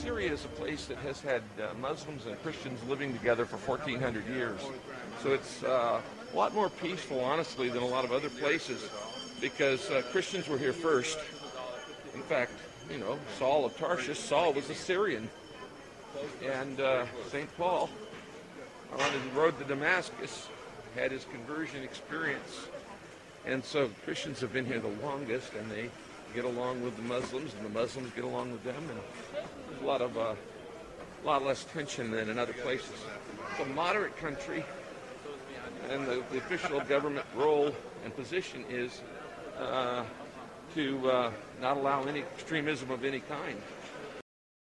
Syria is a place that has had Muslims and Christians living together for 1,400 years. So it's a lot more peaceful, honestly, than a lot of other places because Christians were here first. In fact, Saul of Tarsus, Saul was a Syrian. And St. Paul, on his road to Damascus, had his conversion experience. And so Christians have been here the longest, and they get along with the Muslims, and the Muslims get along with them, and there's a lot less tension than in other places. It's a moderate country, and the official government role and position is to not allow any extremism of any kind.